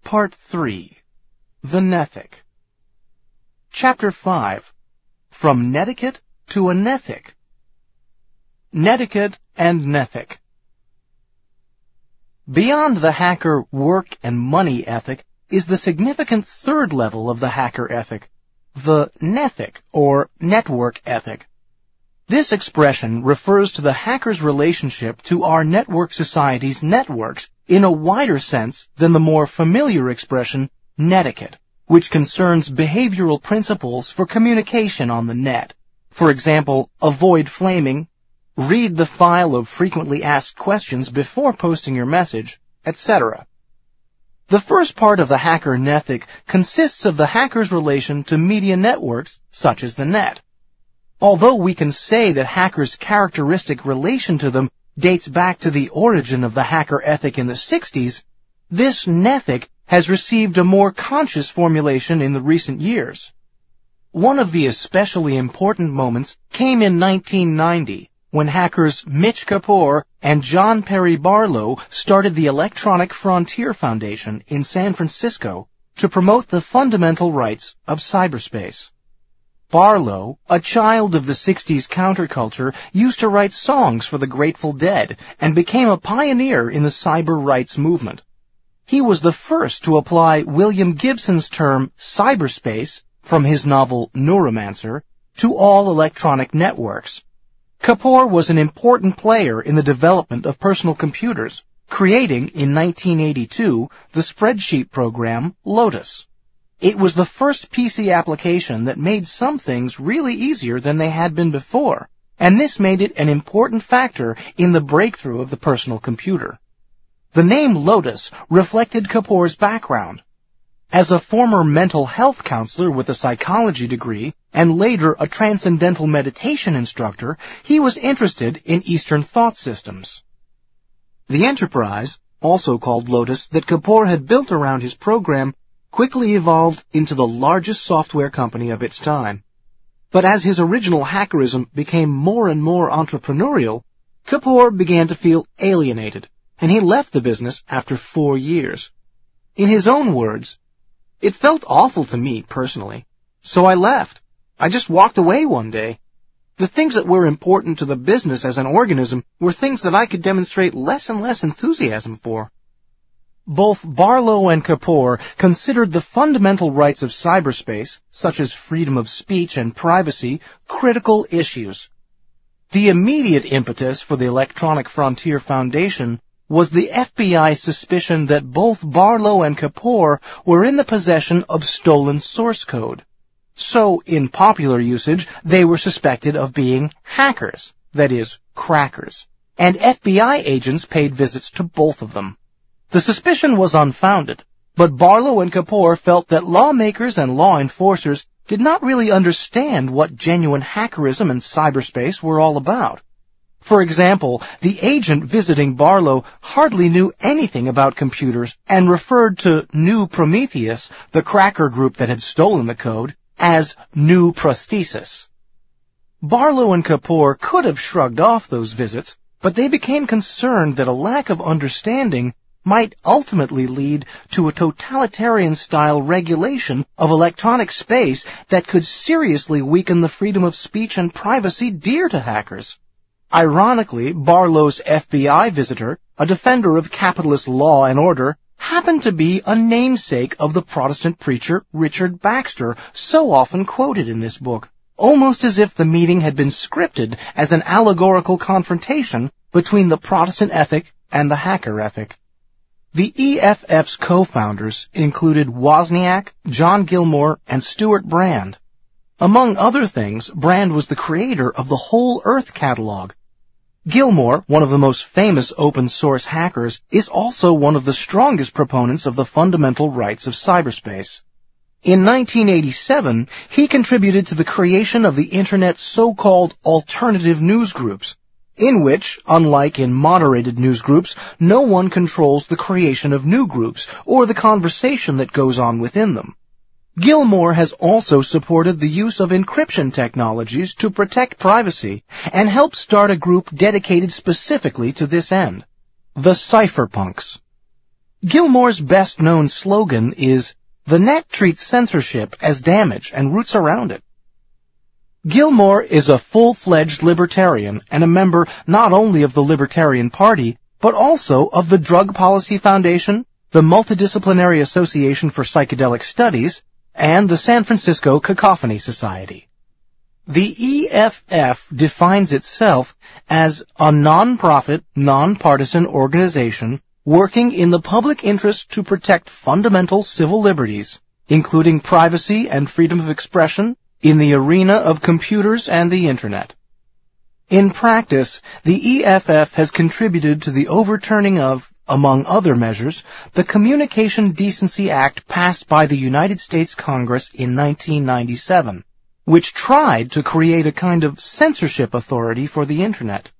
Part 3. The Nethic. Chapter 5. From Netiquette to a Nethic. Netiquette and Nethic. Beyond the hacker work and money ethic is the significant third level of the hacker ethic, the Nethic, or network ethic. This expression refers to the hacker's relationship to our network society's networks in a wider sense than the more familiar expression netiquette, which concerns behavioral principles for communication on the net. For example, avoid flaming, read the file of frequently asked questions before posting your message, etc. The first part of the hacker nethic consists of the hacker's relation to media networks such as the net. Although we can say that hackers' characteristic relation to them dates back to the origin of the hacker ethic in the 60s, this nethic has received a more conscious formulation in the recent years. One of the especially important moments came in 1990, when hackers Mitch Kapor and John Perry Barlow started the Electronic Frontier Foundation in San Francisco to promote the fundamental rights of cyberspace. Barlow, a child of the 60s counterculture, used to write songs for the Grateful Dead and became a pioneer in the cyber rights movement. He was the first to apply William Gibson's term cyberspace from his novel Neuromancer to all electronic networks. Kapor was an important player in the development of personal computers, creating in 1982 the spreadsheet program Lotus. It was the first PC application that made some things really easier than they had been before, and this made it an important factor in the breakthrough of the personal computer. The name Lotus reflected Kapor's background. As a former mental health counselor with a psychology degree, and later a transcendental meditation instructor, he was interested in Eastern thought systems. The enterprise, also called Lotus, that Kapor had built around his program quickly evolved into the largest software company of its time. But as his original hackerism became more and more entrepreneurial, Kapor began to feel alienated, and he left the business after 4 years. In his own words, "It felt awful to me personally, so I left. I just walked away one day. The things that were important to the business as an organism were things that I could demonstrate less and less enthusiasm for." Both Barlow and Kapor considered the fundamental rights of cyberspace, such as freedom of speech and privacy, critical issues. The immediate impetus for the Electronic Frontier Foundation was the FBI's suspicion that both Barlow and Kapor were in the possession of stolen source code. So, in popular usage, they were suspected of being hackers, that is, crackers, and FBI agents paid visits to both of them. The suspicion was unfounded, but Barlow and Kapor felt that lawmakers and law enforcers did not really understand what genuine hackerism and cyberspace were all about. For example, the agent visiting Barlow hardly knew anything about computers and referred to New Prometheus, the cracker group that had stolen the code, as New Prosthesis. Barlow and Kapor could have shrugged off those visits, but they became concerned that a lack of understanding might ultimately lead to a totalitarian-style regulation of electronic space that could seriously weaken the freedom of speech and privacy dear to hackers. Ironically, Barlow's FBI visitor, a defender of capitalist law and order, happened to be a namesake of the Protestant preacher Richard Baxter, so often quoted in this book, almost as if the meeting had been scripted as an allegorical confrontation between the Protestant ethic and the hacker ethic. The EFF's co-founders included Wozniak, John Gilmore, and Stuart Brand. Among other things, Brand was the creator of the Whole Earth catalog. Gilmore, one of the most famous open-source hackers, is also one of the strongest proponents of the fundamental rights of cyberspace. In 1987, he contributed to the creation of the Internet's so-called alternative news groups, in which, unlike in moderated newsgroups, no one controls the creation of new groups or the conversation that goes on within them. Gilmore has also supported the use of encryption technologies to protect privacy and helped start a group dedicated specifically to this end, the Cypherpunks. Gilmore's best-known slogan is, "The net treats censorship as damage and roots around it." Gilmore is a full-fledged libertarian and a member not only of the Libertarian Party, but also of the Drug Policy Foundation, the Multidisciplinary Association for Psychedelic Studies, and the San Francisco Cacophony Society. The EFF defines itself as a non-profit, non-partisan organization working in the public interest to protect fundamental civil liberties, including privacy and freedom of expression, in the arena of computers and the Internet. In practice, the EFF has contributed to the overturning of, among other measures, the Communication Decency Act passed by the United States Congress in 1997, which tried to create a kind of censorship authority for the Internet.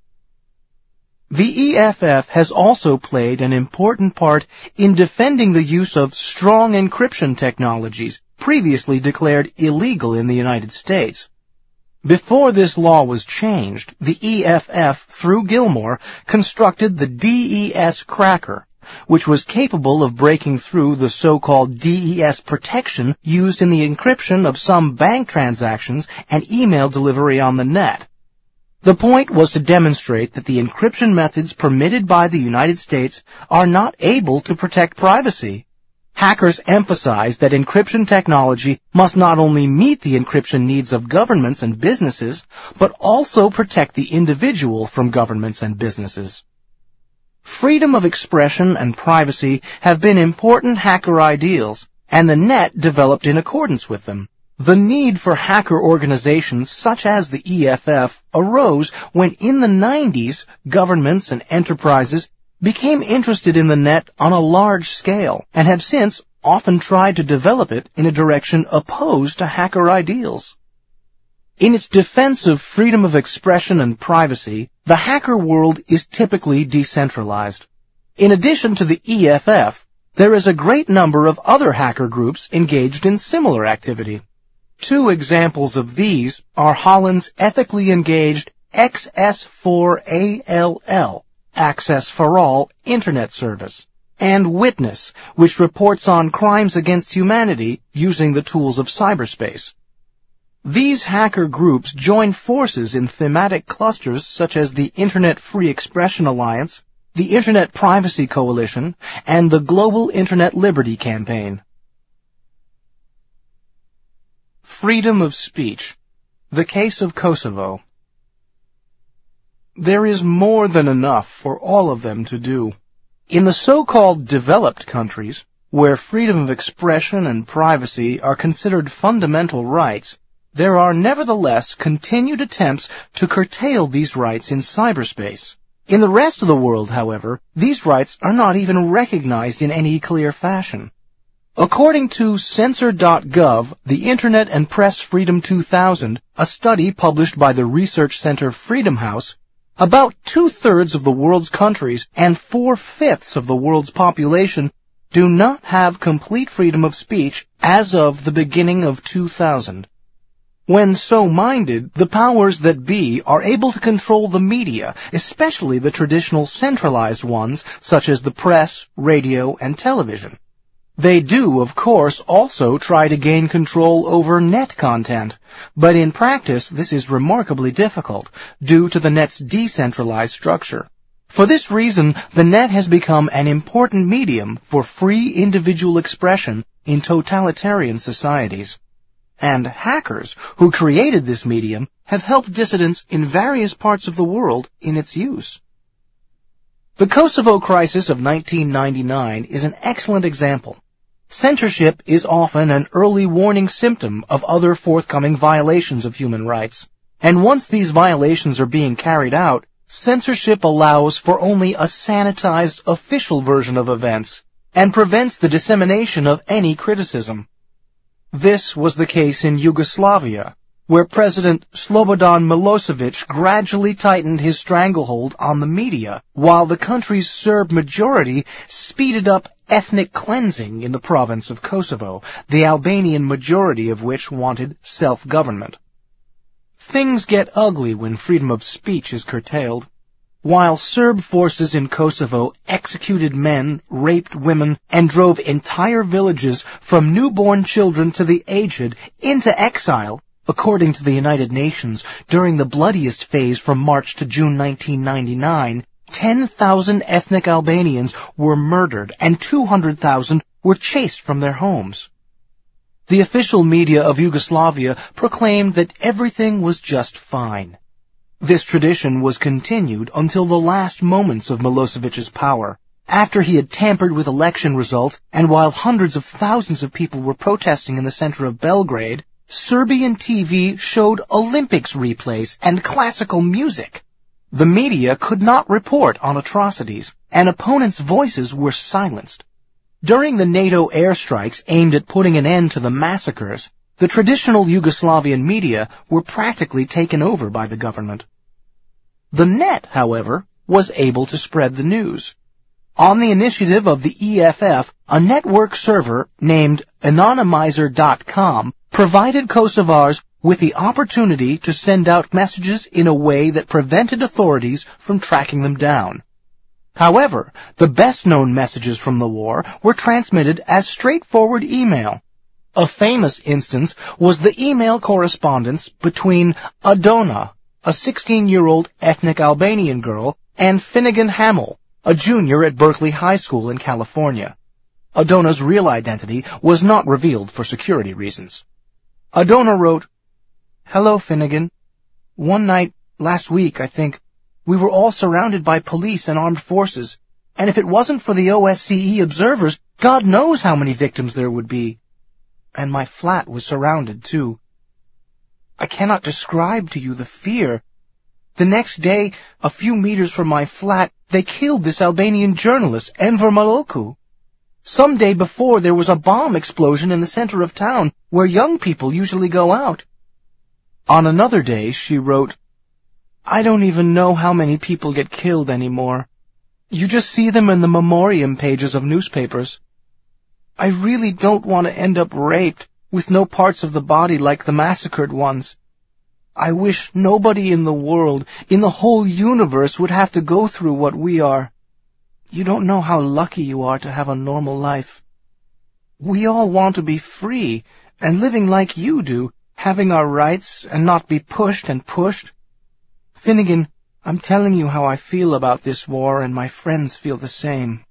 The EFF has also played an important part in defending the use of strong encryption technologies previously declared illegal in the United States. Before this law was changed, the EFF, through Gilmore, constructed the DES cracker, which was capable of breaking through the so-called DES protection used in the encryption of some bank transactions and email delivery on the net. The point was to demonstrate that the encryption methods permitted by the United States are not able to protect privacy. Hackers emphasized that encryption technology must not only meet the encryption needs of governments and businesses, but also protect the individual from governments and businesses. Freedom of expression and privacy have been important hacker ideals, and the net developed in accordance with them. The need for hacker organizations such as the EFF arose when in the 90s governments and enterprises became interested in the net on a large scale and have since often tried to develop it in a direction opposed to hacker ideals. In its defense of freedom of expression and privacy, the hacker world is typically decentralized. In addition to the EFF, there is a great number of other hacker groups engaged in similar activity. Two examples of these are Holland's ethically engaged XS4ALL, Access for All Internet Service, and Witness, which reports on crimes against humanity using the tools of cyberspace. These hacker groups join forces in thematic clusters such as the Internet Free Expression Alliance, the Internet Privacy Coalition, and the Global Internet Liberty Campaign. Freedom of speech. The case of Kosovo. There is more than enough for all of them to do. In the so-called developed countries, where freedom of expression and privacy are considered fundamental rights, there are nevertheless continued attempts to curtail these rights in cyberspace. In the rest of the world, however, these rights are not even recognized in any clear fashion. According to Censor.gov, the Internet and Press Freedom 2000, a study published by the research center Freedom House, about 2/3 of the world's countries and 4/5 of the world's population do not have complete freedom of speech as of the beginning of 2000. When so minded, the powers that be are able to control the media, especially the traditional centralized ones such as the press, radio, and television. They do, of course, also try to gain control over net content, but in practice this is remarkably difficult due to the net's decentralized structure. For this reason, the net has become an important medium for free individual expression in totalitarian societies. And hackers who created this medium have helped dissidents in various parts of the world in its use. The Kosovo crisis of 1999 is an excellent example. Censorship is often an early warning symptom of other forthcoming violations of human rights. And once these violations are being carried out, censorship allows for only a sanitized official version of events and prevents the dissemination of any criticism. This was the case in Yugoslavia, where President Slobodan Milosevic gradually tightened his stranglehold on the media, while the country's Serb majority speeded up ethnic cleansing in the province of Kosovo, the Albanian majority of which wanted self-government. Things get ugly when freedom of speech is curtailed. while Serb forces in Kosovo executed men, raped women, and drove entire villages from newborn children to the aged into exile, according to the United Nations, during the bloodiest phase from March to June 1999, 10,000 ethnic Albanians were murdered and 200,000 were chased from their homes. The official media of Yugoslavia proclaimed that everything was just fine. This tradition was continued until the last moments of Milosevic's power, after he had tampered with election results and while hundreds of thousands of people were protesting in the center of Belgrade, Serbian TV showed Olympics replays and classical music. The media could not report on atrocities, and opponents' voices were silenced. During the NATO airstrikes aimed at putting an end to the massacres, the traditional Yugoslavian media were practically taken over by the government. The net, however, was able to spread the news. On the initiative of the EFF, a network server named Anonymizer.com provided Kosovars with the opportunity to send out messages in a way that prevented authorities from tracking them down. However, the best-known messages from the war were transmitted as straightforward email. A famous instance was the email correspondence between Adona, a 16-year-old ethnic Albanian girl, and Finnegan Hamill, a junior at Berkeley High School in California. Adona's real identity was not revealed for security reasons. Adona wrote, "Hello, Finnegan. One night, last week, I think, we were all surrounded by police and armed forces, and if it wasn't for the OSCE observers, God knows how many victims there would be. And my flat was surrounded, too. I cannot describe to you the fear. The next day, a few meters from my flat, they killed this Albanian journalist, Enver Maloku. Some day before, there was a bomb explosion in the center of town, where young people usually go out." On another day, she wrote, "I don't even know how many people get killed anymore. You just see them in the memoriam pages of newspapers. I really don't want to end up raped, with no parts of the body like the massacred ones. I wish nobody in the world, in the whole universe, would have to go through what we are. You don't know how lucky you are to have a normal life. We all want to be free, and living like you do, having our rights and not be pushed and pushed. Finnegan, I'm telling you how I feel about this war, and my friends feel the same."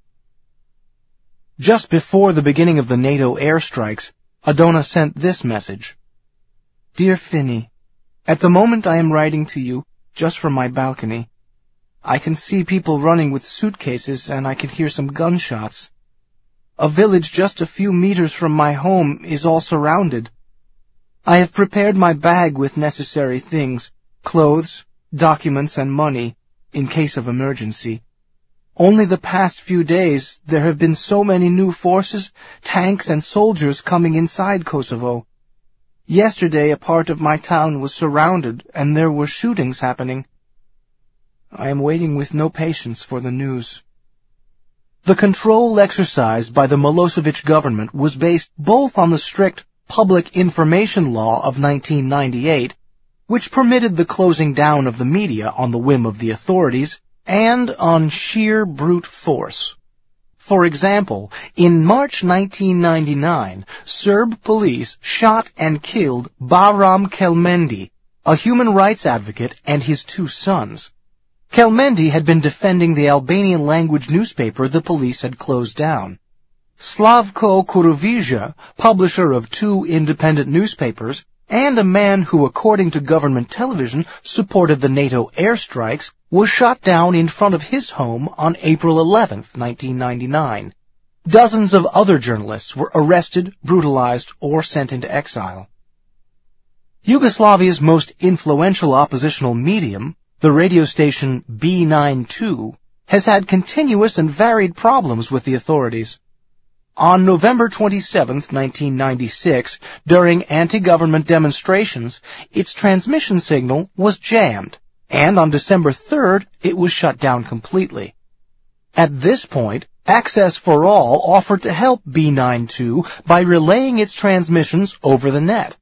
Just before the beginning of the NATO airstrikes, Adona sent this message. "Dear Finny, at the moment I am writing to you, just from my balcony. I can see people running with suitcases, and I can hear some gunshots. A village just a few meters from my home is all surrounded. I have prepared my bag with necessary things, clothes, documents, and money, in case of emergency. Only the past few days there have been so many new forces, tanks, and soldiers coming inside Kosovo. Yesterday a part of my town was surrounded, and there were shootings happening. I am waiting with no patience for the news." The control exercised by the Milosevic government was based both on the strict Public Information Law of 1998, which permitted the closing down of the media on the whim of the authorities, and on sheer brute force. For example, in March 1999, Serb police shot and killed Bahram Kelmendi, a human rights advocate, and his 2 sons. Kelmendi had been defending the Albanian language newspaper the police had closed down. Slavko Kuruvizha, publisher of 2 independent newspapers, and a man who, according to government television, supported the NATO airstrikes, was shot down in front of his home on April 11, 1999. Dozens of other journalists were arrested, brutalized, or sent into exile. Yugoslavia's most influential oppositional medium, the radio station B92, has had continuous and varied problems with the authorities. On November 27, 1996, during anti-government demonstrations, its transmission signal was jammed, and on December 3rd, it was shut down completely. At this point, Access for All offered to help B92 by relaying its transmissions over the net.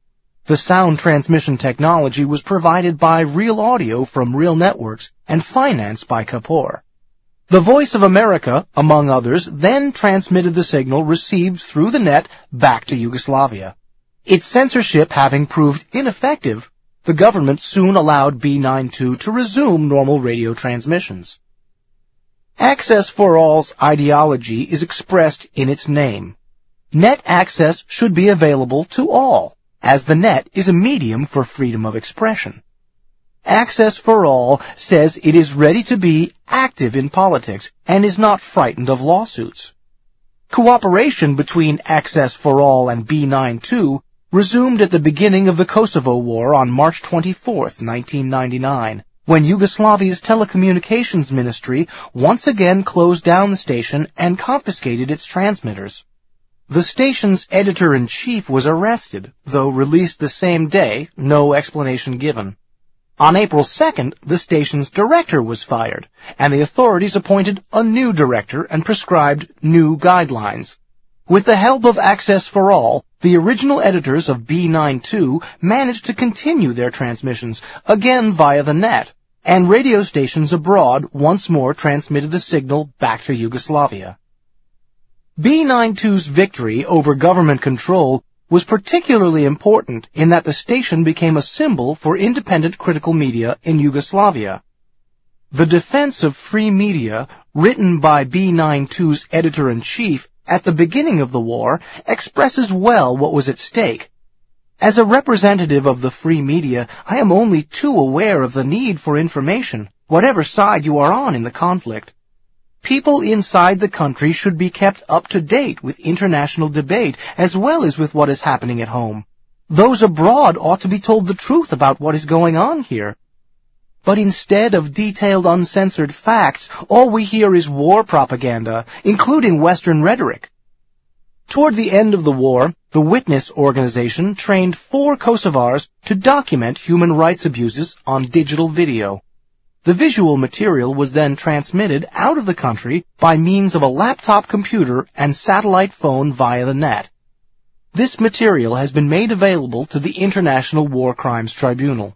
The sound transmission technology was provided by Real Audio from Real Networks and financed by Kapoor. The Voice of America, among others, then transmitted the signal received through the net back to Yugoslavia. Its censorship having proved ineffective, the government soon allowed B92 to resume normal radio transmissions. Access for All's ideology is expressed in its name. Net access should be available to all, as the net is a medium for freedom of expression. Access for All says it is ready to be active in politics and is not frightened of lawsuits. Cooperation between Access for All and B92 resumed at the beginning of the Kosovo War on March 24, 1999, when Yugoslavia's telecommunications ministry once again closed down the station and confiscated its transmitters. The station's editor-in-chief was arrested, though released the same day, no explanation given. On April 2nd, the station's director was fired, and the authorities appointed a new director and prescribed new guidelines. With the help of Access for All, the original editors of B92 managed to continue their transmissions, again via the net, and radio stations abroad once more transmitted the signal back to Yugoslavia. B92's victory over government control was particularly important in that the station became a symbol for independent critical media in Yugoslavia. The Defense of Free Media, written by B92's editor-in-chief at the beginning of the war, expresses well what was at stake. As a representative of the free media, I am only too aware of the need for information, whatever side you are on in the conflict. People inside the country should be kept up to date with international debate as well as with what is happening at home. Those abroad ought to be told the truth about what is going on here. But instead of detailed uncensored facts, all we hear is war propaganda, including Western rhetoric. Toward the end of the war, the Witness organization trained 4 Kosovars to document human rights abuses on digital video. The visual material was then transmitted out of the country by means of a laptop computer and satellite phone via the net. This material has been made available to the International War Crimes Tribunal.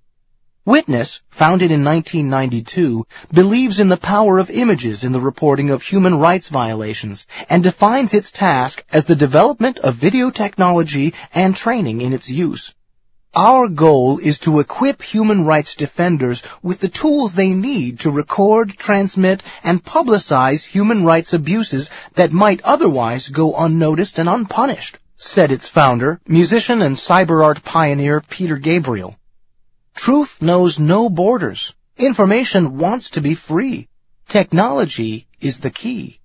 Witness, founded in 1992, believes in the power of images in the reporting of human rights violations and defines its task as the development of video technology and training in its use. Our goal is to equip human rights defenders with the tools they need to record, transmit, and publicize human rights abuses that might otherwise go unnoticed and unpunished, said its founder, musician and cyber art pioneer Peter Gabriel. Truth knows no borders. Information wants to be free. Technology is the key.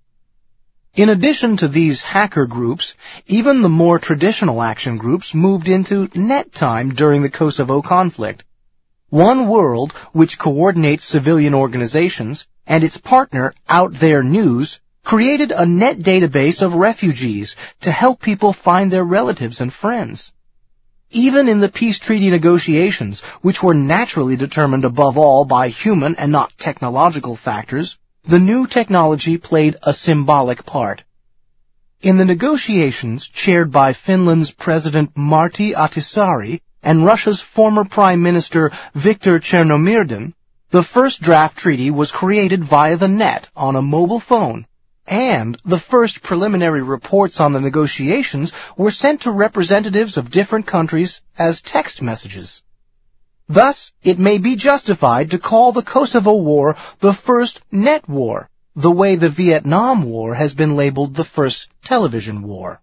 In addition to these hacker groups, even the more traditional action groups moved into net time during the Kosovo conflict. One World, which coordinates civilian organizations, and its partner Out There News, created a net database of refugees to help people find their relatives and friends. Even in the peace treaty negotiations, which were naturally determined above all by human and not technological factors, the new technology played a symbolic part. In the negotiations chaired by Finland's President Martti Ahtisaari and Russia's former Prime Minister Viktor Chernomyrdin, the first draft treaty was created via the net on a mobile phone, and the first preliminary reports on the negotiations were sent to representatives of different countries as text messages. Thus, it may be justified to call the Kosovo War the first net war, the way the Vietnam War has been labeled the first television war.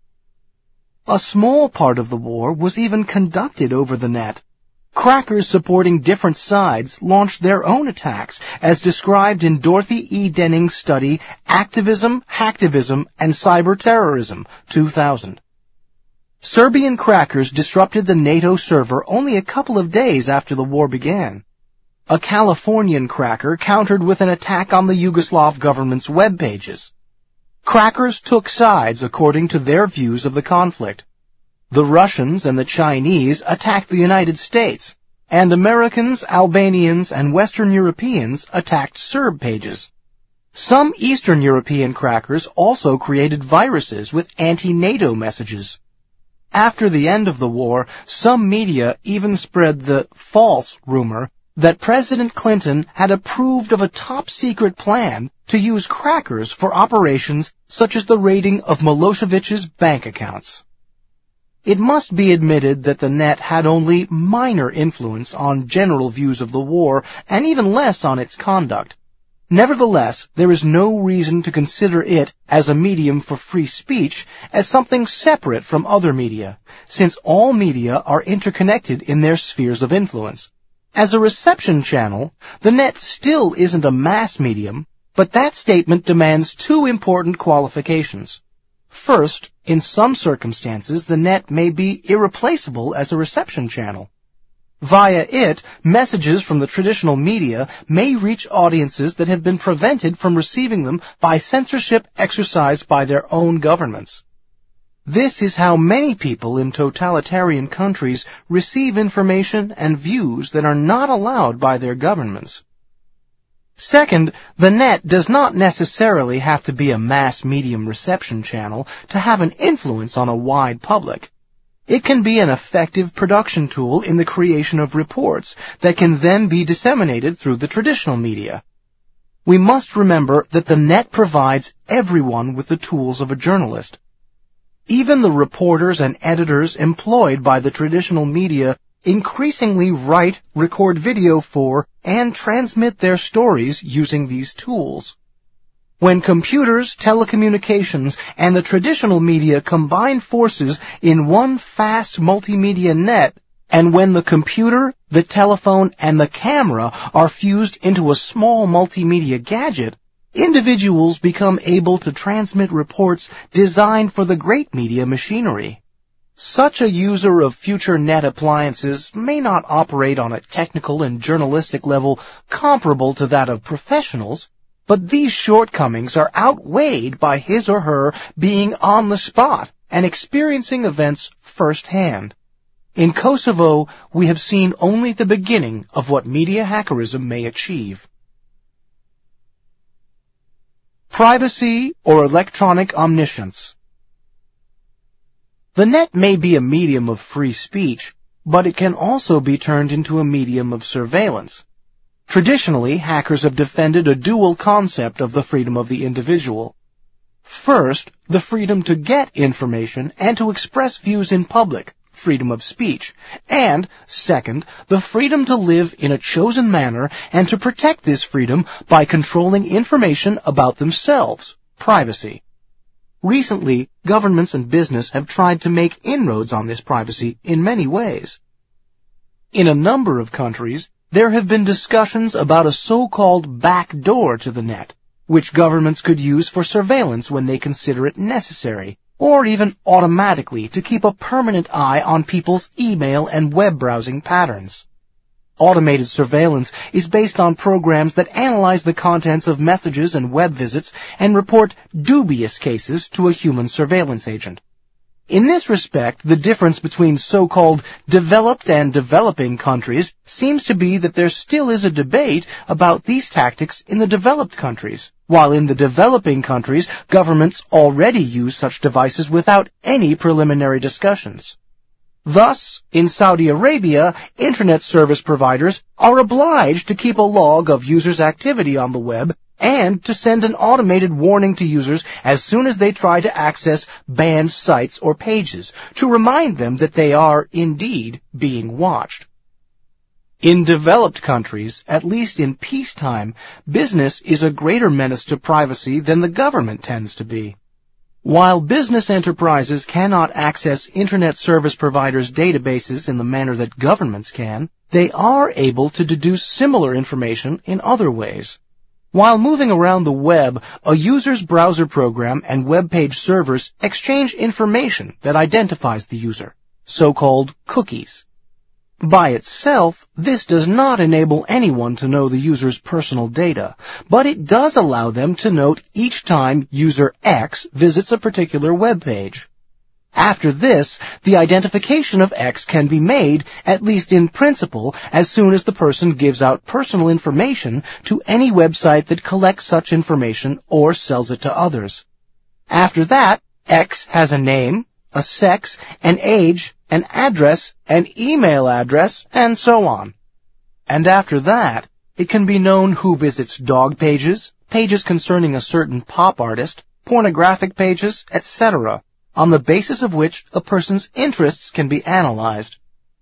A small part of the war was even conducted over the net. Crackers supporting different sides launched their own attacks, as described in Dorothy E. Denning's study Activism, Hacktivism, and Cyber Terrorism, 2000. Serbian crackers disrupted the NATO server only a couple of days after the war began. A Californian cracker countered with an attack on the Yugoslav government's web pages. Crackers took sides according to their views of the conflict. The Russians and the Chinese attacked the United States, and Americans, Albanians, and Western Europeans attacked Serb pages. Some Eastern European crackers also created viruses with anti-NATO messages. After the end of the war, some media even spread the false rumor that President Clinton had approved of a top-secret plan to use crackers for operations such as the raiding of Milosevic's bank accounts. It must be admitted that the net had only minor influence on general views of the war, and even less on its conduct. Nevertheless, there is no reason to consider it as a medium for free speech as something separate from other media, since all media are interconnected in their spheres of influence. As a reception channel, the net still isn't a mass medium, but that statement demands two important qualifications. First, in some circumstances, the net may be irreplaceable as a reception channel. Via it, messages from the traditional media may reach audiences that have been prevented from receiving them by censorship exercised by their own governments. This is how many people in totalitarian countries receive information and views that are not allowed by their governments. Second, the net does not necessarily have to be a mass medium reception channel to have an influence on a wide public. It can be an effective production tool in the creation of reports that can then be disseminated through the traditional media. We must remember that the net provides everyone with the tools of a journalist. Even the reporters and editors employed by the traditional media increasingly write, record video for, and transmit their stories using these tools. When computers, telecommunications, and the traditional media combine forces in one fast multimedia net, and when the computer, the telephone, and the camera are fused into a small multimedia gadget, individuals become able to transmit reports designed for the great media machinery. Such a user of future net appliances may not operate on a technical and journalistic level comparable to that of professionals, but these shortcomings are outweighed by his or her being on the spot and experiencing events firsthand. In Kosovo, we have seen only the beginning of what media hackerism may achieve. Privacy or electronic omniscience. The net may be a medium of free speech, but it can also be turned into a medium of surveillance. Traditionally, hackers have defended a dual concept of the freedom of the individual. First, the freedom to get information and to express views in public, freedom of speech, and, second, the freedom to live in a chosen manner and to protect this freedom by controlling information about themselves, privacy. Recently, governments and business have tried to make inroads on this privacy in many ways. In a number of countries, there have been discussions about a so-called back door to the net, which governments could use for surveillance when they consider it necessary, or even automatically to keep a permanent eye on people's email and web browsing patterns. Automated surveillance is based on programs that analyze the contents of messages and web visits and report dubious cases to a human surveillance agent. In this respect, the difference between so-called developed and developing countries seems to be that there still is a debate about these tactics in the developed countries, while in the developing countries, governments already use such devices without any preliminary discussions. Thus, in Saudi Arabia, internet service providers are obliged to keep a log of users' activity on the web and to send an automated warning to users as soon as they try to access banned sites or pages, to remind them that they are indeed being watched. In developed countries, at least in peacetime, business is a greater menace to privacy than the government tends to be. While business enterprises cannot access internet service providers' databases in the manner that governments can, they are able to deduce similar information in other ways. While moving around the web, a user's browser program and web page servers exchange information that identifies the user, so-called cookies. By itself, this does not enable anyone to know the user's personal data, but it does allow them to note each time user X visits a particular web page. After this, the identification of X can be made, at least in principle, as soon as the person gives out personal information to any website that collects such information or sells it to others. After that, X has a name, a sex, an age, an address, an email address, and so on. And after that, it can be known who visits dog pages, pages concerning a certain pop artist, pornographic pages, etc., on the basis of which a person's interests can be analyzed.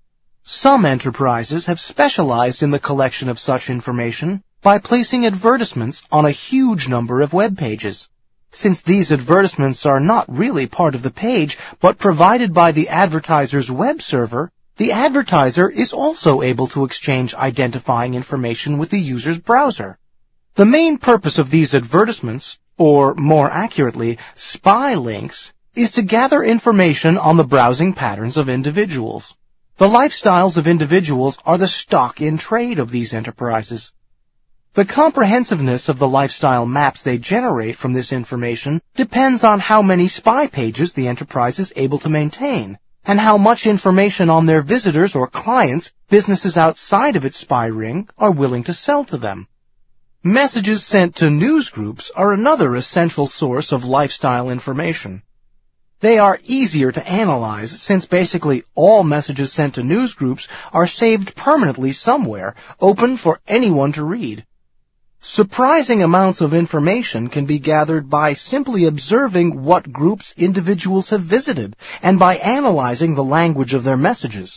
Some enterprises have specialized in the collection of such information by placing advertisements on a huge number of web pages. Since these advertisements are not really part of the page, but provided by the advertiser's web server, the advertiser is also able to exchange identifying information with the user's browser. The main purpose of these advertisements, or more accurately, spy links, is to gather information on the browsing patterns of individuals. The lifestyles of individuals are the stock in trade of these enterprises. The comprehensiveness of the lifestyle maps they generate from this information depends on how many spy pages the enterprise is able to maintain, and how much information on their visitors or clients businesses outside of its spy ring are willing to sell to them. Messages sent to news groups are another essential source of lifestyle information. They are easier to analyze since basically all messages sent to news groups are saved permanently somewhere, open for anyone to read. Surprising amounts of information can be gathered by simply observing what groups individuals have visited and by analyzing the language of their messages.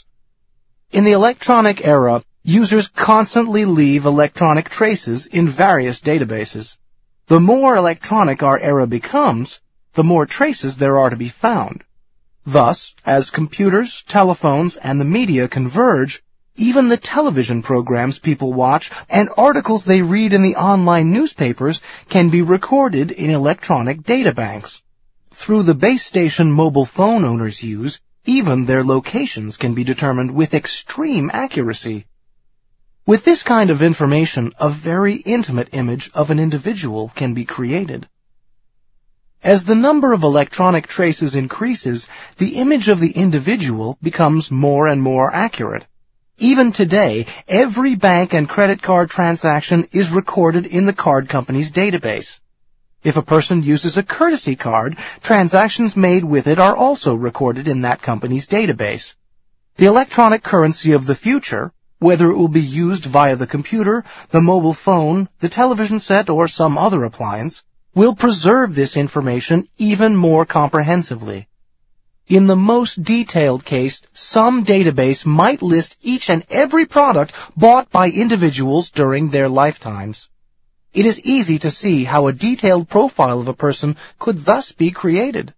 In the electronic era, users constantly leave electronic traces in various databases. The more electronic our era becomes, the more traces there are to be found. Thus, as computers, telephones, and the media converge, even the television programs people watch and articles they read in the online newspapers can be recorded in electronic databanks. Through the base station mobile phone owners use, even their locations can be determined with extreme accuracy. With this kind of information, a very intimate image of an individual can be created. As the number of electronic traces increases, the image of the individual becomes more and more accurate. Even today, every bank and credit card transaction is recorded in the card company's database. If a person uses a courtesy card, transactions made with it are also recorded in that company's database. The electronic currency of the future, whether it will be used via the computer, the mobile phone, the television set, or some other appliance, will preserve this information even more comprehensively. In the most detailed case, some database might list each and every product bought by individuals during their lifetimes. It is easy to see how a detailed profile of a person could thus be created.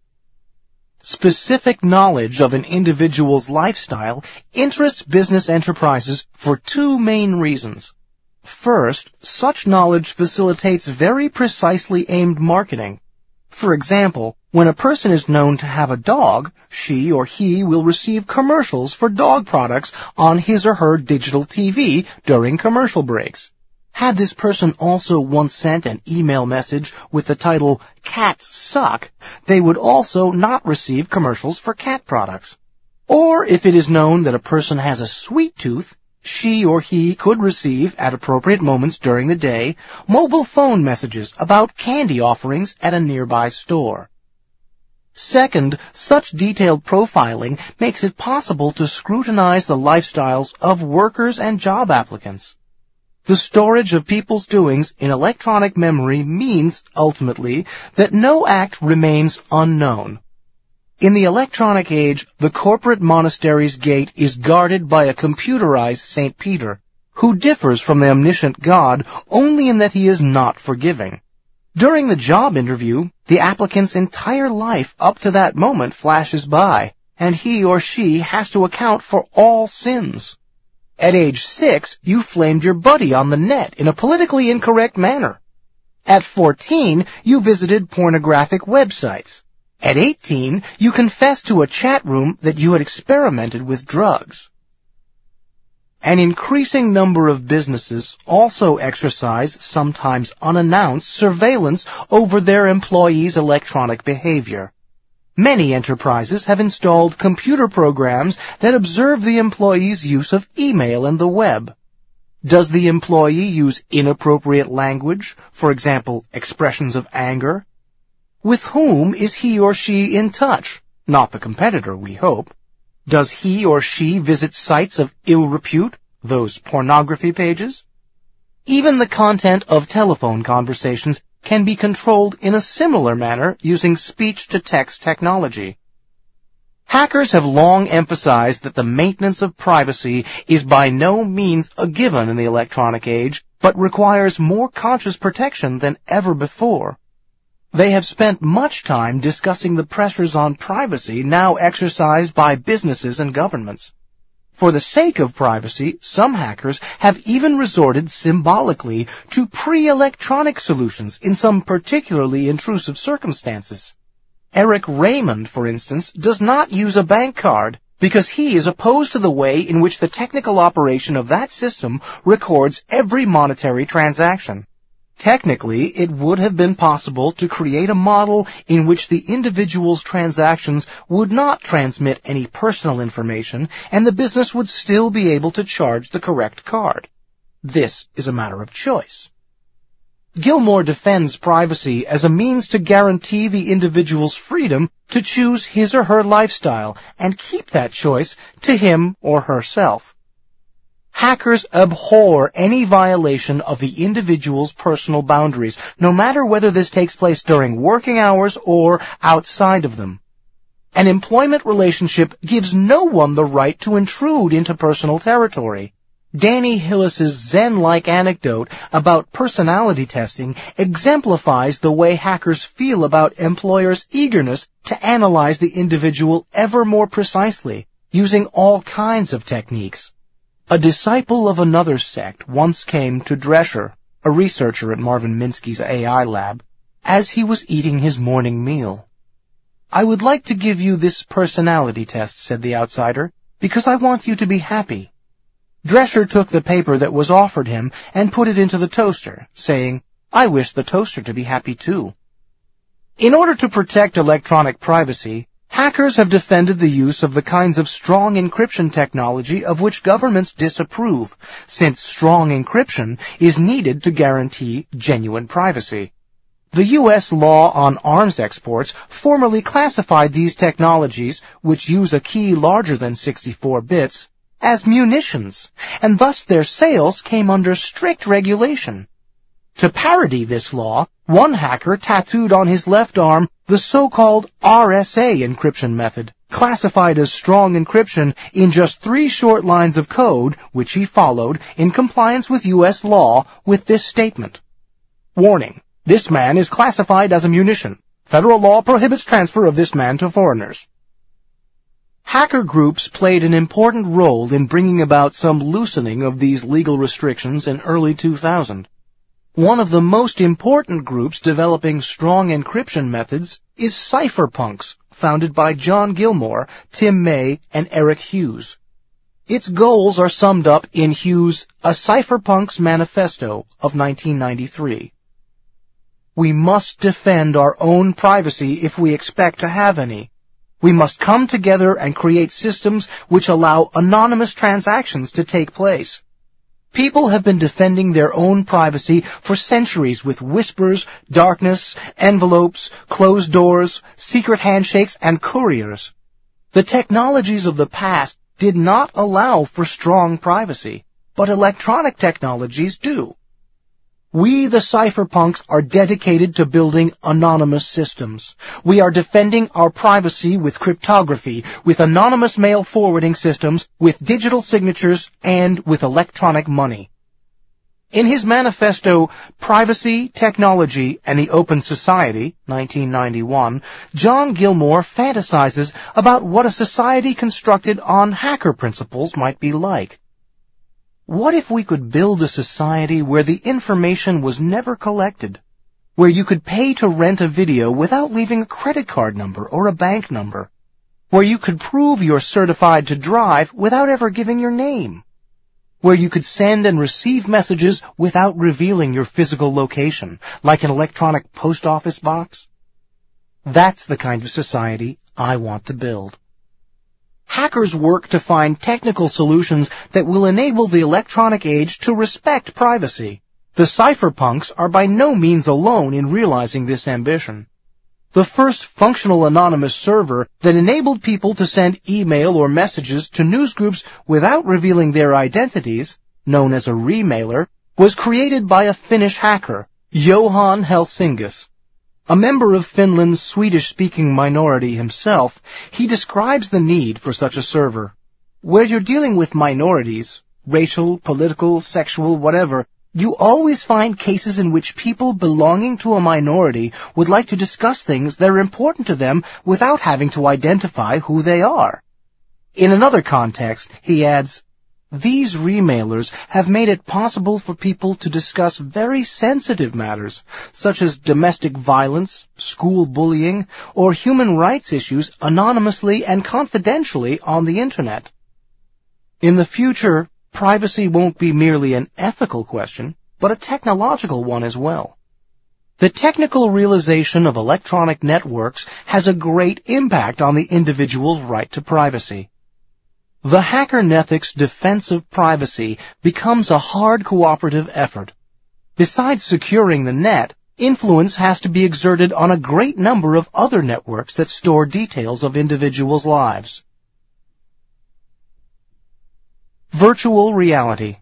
Specific knowledge of an individual's lifestyle interests business enterprises for two main reasons. First, such knowledge facilitates very precisely aimed marketing. For example, when a person is known to have a dog, she or he will receive commercials for dog products on his or her digital TV during commercial breaks. Had this person also once sent an email message with the title, "Cats Suck," they would also not receive commercials for cat products. Or if it is known that a person has a sweet tooth, she or he could receive, at appropriate moments during the day, mobile phone messages about candy offerings at a nearby store. Second, such detailed profiling makes it possible to scrutinize the lifestyles of workers and job applicants. The storage of people's doings in electronic memory means, ultimately, that no act remains unknown. In the electronic age, the corporate monastery's gate is guarded by a computerized St. Peter, who differs from the omniscient God only in that he is not forgiving. During the job interview, the applicant's entire life up to that moment flashes by, and he or she has to account for all sins. At age 6, you flamed your buddy on the net in a politically incorrect manner. At 14, you visited pornographic websites. At 18, you confessed to a chat room that you had experimented with drugs. An increasing number of businesses also exercise sometimes unannounced surveillance over their employees' electronic behavior. Many enterprises have installed computer programs that observe the employee's use of email and the web. Does the employee use inappropriate language, for example, expressions of anger? With whom is he or she in touch? Not the competitor, we hope. Does he or she visit sites of ill repute, those pornography pages? Even the content of telephone conversations can be controlled in a similar manner using speech-to-text technology. Hackers have long emphasized that the maintenance of privacy is by no means a given in the electronic age, but requires more conscious protection than ever before. They have spent much time discussing the pressures on privacy now exercised by businesses and governments. For the sake of privacy, some hackers have even resorted symbolically to pre-electronic solutions in some particularly intrusive circumstances. Eric Raymond, for instance, does not use a bank card because he is opposed to the way in which the technical operation of that system records every monetary transaction. Technically, it would have been possible to create a model in which the individual's transactions would not transmit any personal information, and the business would still be able to charge the correct card. This is a matter of choice. Gilmore defends privacy as a means to guarantee the individual's freedom to choose his or her lifestyle and keep that choice to him or herself. Hackers abhor any violation of the individual's personal boundaries, no matter whether this takes place during working hours or outside of them. An employment relationship gives no one the right to intrude into personal territory. Danny Hillis's Zen-like anecdote about personality testing exemplifies the way hackers feel about employers' eagerness to analyze the individual ever more precisely, using all kinds of techniques. A disciple of another sect once came to Drescher, a researcher at Marvin Minsky's AI lab, as he was eating his morning meal. "I would like to give you this personality test," said the outsider, "because I want you to be happy." Drescher took the paper that was offered him and put it into the toaster, saying, "I wish the toaster to be happy too." In order to protect electronic privacy, hackers have defended the use of the kinds of strong encryption technology of which governments disapprove, since strong encryption is needed to guarantee genuine privacy. The U.S. law on arms exports formally classified these technologies, which use a key larger than 64 bits, as munitions, and thus their sales came under strict regulation. To parody this law, one hacker tattooed on his left arm the so-called RSA encryption method, classified as strong encryption in just 3 short lines of code, which he followed in compliance with U.S. law with this statement. "Warning, this man is classified as a munition. Federal law prohibits transfer of this man to foreigners." Hacker groups played an important role in bringing about some loosening of these legal restrictions in early 2000. One of the most important groups developing strong encryption methods is Cypherpunks, founded by John Gilmore, Tim May, and Eric Hughes. Its goals are summed up in Hughes' A Cypherpunks Manifesto of 1993. "We must defend our own privacy if we expect to have any. We must come together and create systems which allow anonymous transactions to take place. People have been defending their own privacy for centuries with whispers, darkness, envelopes, closed doors, secret handshakes, and couriers. The technologies of the past did not allow for strong privacy, but electronic technologies do. We, the cypherpunks, are dedicated to building anonymous systems. We are defending our privacy with cryptography, with anonymous mail forwarding systems, with digital signatures, and with electronic money." In his manifesto, Privacy, Technology, and the Open Society, 1991, John Gilmore fantasizes about what a society constructed on hacker principles might be like. What if we could build a society where the information was never collected, where you could pay to rent a video without leaving a credit card number or a bank number, where you could prove you're certified to drive without ever giving your name, where you could send and receive messages without revealing your physical location, like an electronic post office box? That's the kind of society I want to build. Hackers work to find technical solutions that will enable the electronic age to respect privacy. The cypherpunks are by no means alone in realizing this ambition. The first functional anonymous server that enabled people to send email or messages to newsgroups without revealing their identities, known as a remailer, was created by a Finnish hacker, Johan Helsingis. A member of Finland's Swedish-speaking minority himself, he describes the need for such a server. Where you're dealing with minorities, racial, political, sexual, whatever, you always find cases in which people belonging to a minority would like to discuss things that are important to them without having to identify who they are. In another context, he adds, these remailers have made it possible for people to discuss very sensitive matters, such as domestic violence, school bullying, or human rights issues anonymously and confidentially on the Internet. In the future, privacy won't be merely an ethical question, but a technological one as well. The technical realization of electronic networks has a great impact on the individual's right to privacy. The HackerNethic's defense of privacy becomes a hard cooperative effort. Besides securing the net, influence has to be exerted on a great number of other networks that store details of individuals' lives. Virtual reality.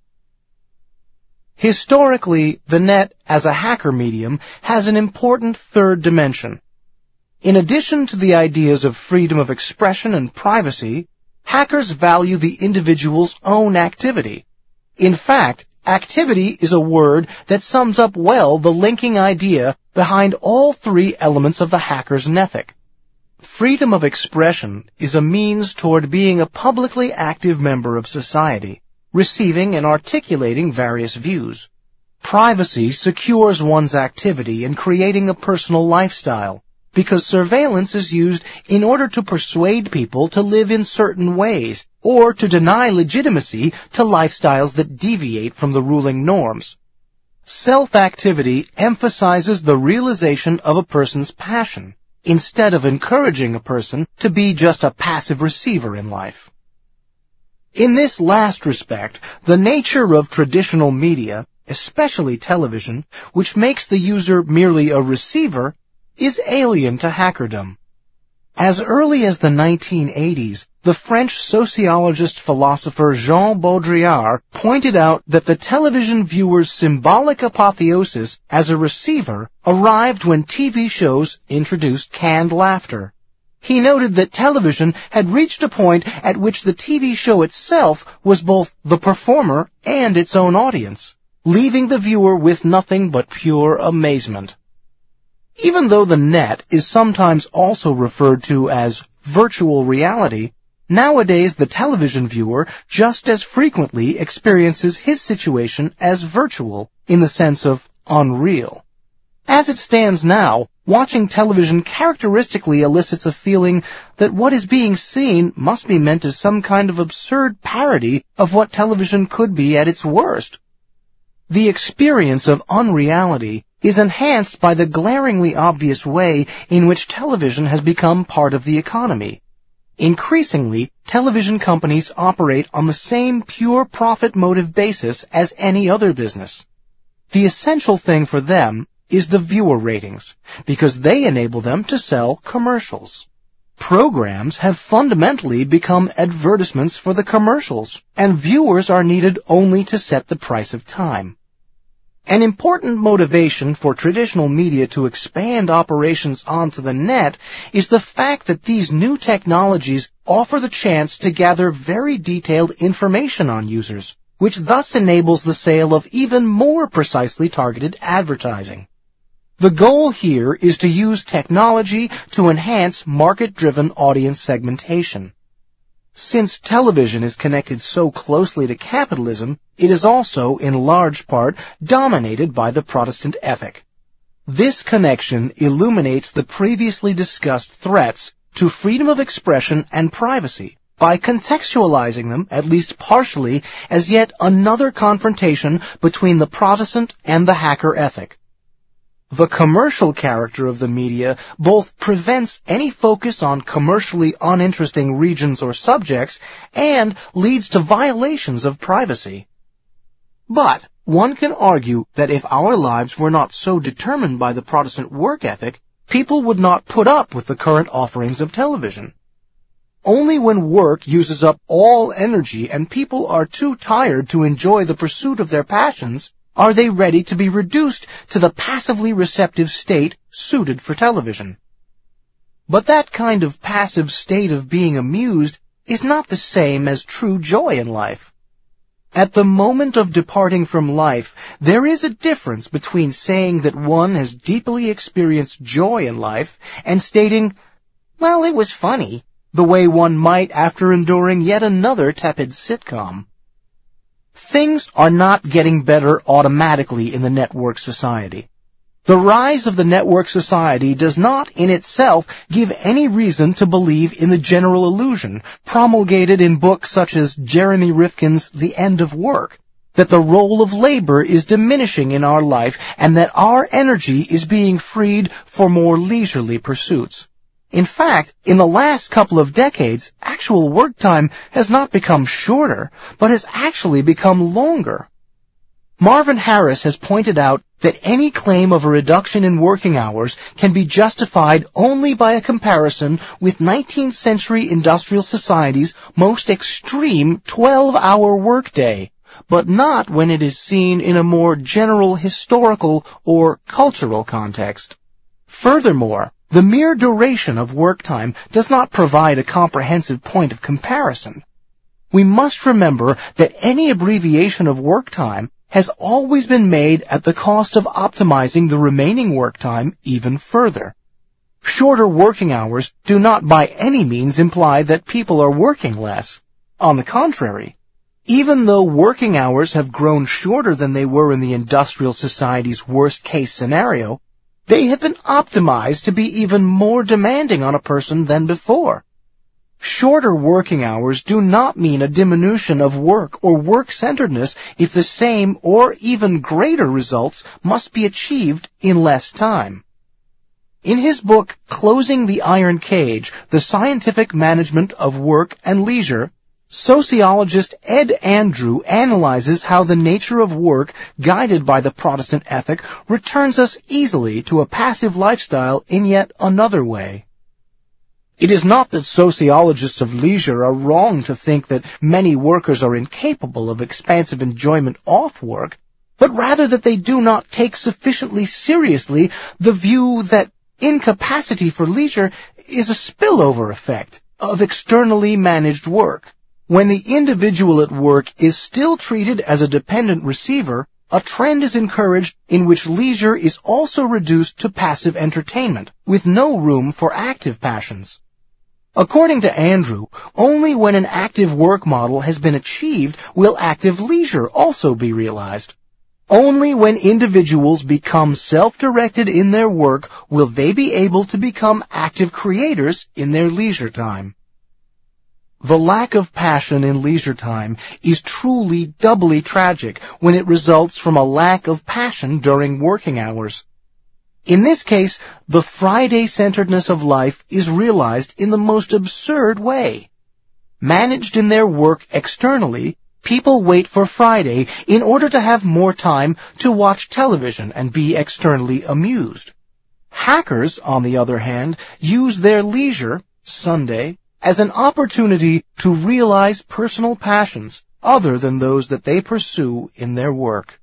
Historically, the net, as a hacker medium, has an important third dimension. In addition to the ideas of freedom of expression and privacy, hackers value the individual's own activity. In fact, activity is a word that sums up well the linking idea behind all three elements of the hacker's nethic. Freedom of expression is a means toward being a publicly active member of society, receiving and articulating various views. Privacy secures one's activity in creating a personal lifestyle, because surveillance is used in order to persuade people to live in certain ways, or to deny legitimacy to lifestyles that deviate from the ruling norms. Self-activity emphasizes the realization of a person's passion, instead of encouraging a person to be just a passive receiver in life. In this last respect, the nature of traditional media, especially television, which makes the user merely a receiver, is alien to hackerdom. As early as the 1980s, the French sociologist-philosopher Jean Baudrillard pointed out that the television viewer's symbolic apotheosis as a receiver arrived when TV shows introduced canned laughter. He noted that television had reached a point at which the TV show itself was both the performer and its own audience, leaving the viewer with nothing but pure amazement. Even though the net is sometimes also referred to as virtual reality, nowadays the television viewer just as frequently experiences his situation as virtual in the sense of unreal. As it stands now, watching television characteristically elicits a feeling that what is being seen must be meant as some kind of absurd parody of what television could be at its worst. The experience of unreality is enhanced by the glaringly obvious way in which television has become part of the economy. Increasingly, television companies operate on the same pure profit motive basis as any other business. The essential thing for them is the viewer ratings, because they enable them to sell commercials. Programs have fundamentally become advertisements for the commercials, and viewers are needed only to set the price of time. An important motivation for traditional media to expand operations onto the net is the fact that these new technologies offer the chance to gather very detailed information on users, which thus enables the sale of even more precisely targeted advertising. The goal here is to use technology to enhance market-driven audience segmentation. Since television is connected so closely to capitalism, it is also, in large part, dominated by the Protestant ethic. This connection illuminates the previously discussed threats to freedom of expression and privacy by contextualizing them, at least partially, as yet another confrontation between the Protestant and the hacker ethic. The commercial character of the media both prevents any focus on commercially uninteresting regions or subjects and leads to violations of privacy. But one can argue that if our lives were not so determined by the Protestant work ethic, people would not put up with the current offerings of television. Only when work uses up all energy and people are too tired to enjoy the pursuit of their passions are they ready to be reduced to the passively receptive state suited for television. But that kind of passive state of being amused is not the same as true joy in life. At the moment of departing from life, there is a difference between saying that one has deeply experienced joy in life and stating, "Well, it was funny," the way one might after enduring yet another tepid sitcom. Things are not getting better automatically in the network society. The rise of the network society does not in itself give any reason to believe in the general illusion promulgated in books such as Jeremy Rifkin's The End of Work, that the role of labor is diminishing in our life and that our energy is being freed for more leisurely pursuits. In fact, in the last couple of decades, actual work time has not become shorter, but has actually become longer. Marvin Harris has pointed out that any claim of a reduction in working hours can be justified only by a comparison with 19th century industrial society's most extreme 12-hour workday, but not when it is seen in a more general historical or cultural context. Furthermore, the mere duration of work time does not provide a comprehensive point of comparison. We must remember that any abbreviation of work time has always been made at the cost of optimizing the remaining work time even further. Shorter working hours do not by any means imply that people are working less. On the contrary, even though working hours have grown shorter than they were in the industrial society's worst-case scenario, they have been optimized to be even more demanding on a person than before. Shorter working hours do not mean a diminution of work or work-centeredness if the same or even greater results must be achieved in less time. In his book, Closing the Iron Cage, The Scientific Management of Work and Leisure, sociologist Ed Andrew analyzes how the nature of work, guided by the Protestant ethic, returns us easily to a passive lifestyle in yet another way. It is not that sociologists of leisure are wrong to think that many workers are incapable of expansive enjoyment off work, but rather that they do not take sufficiently seriously the view that incapacity for leisure is a spillover effect of externally managed work. When the individual at work is still treated as a dependent receiver, a trend is encouraged in which leisure is also reduced to passive entertainment, with no room for active passions. According to Andrew, only when an active work model has been achieved will active leisure also be realized. Only when individuals become self-directed in their work will they be able to become active creators in their leisure time. The lack of passion in leisure time is truly doubly tragic when it results from a lack of passion during working hours. In this case, the Friday-centeredness of life is realized in the most absurd way. Managed in their work externally, people wait for Friday in order to have more time to watch television and be externally amused. Hackers, on the other hand, use their leisure, Sunday, as an opportunity to realize personal passions other than those that they pursue in their work.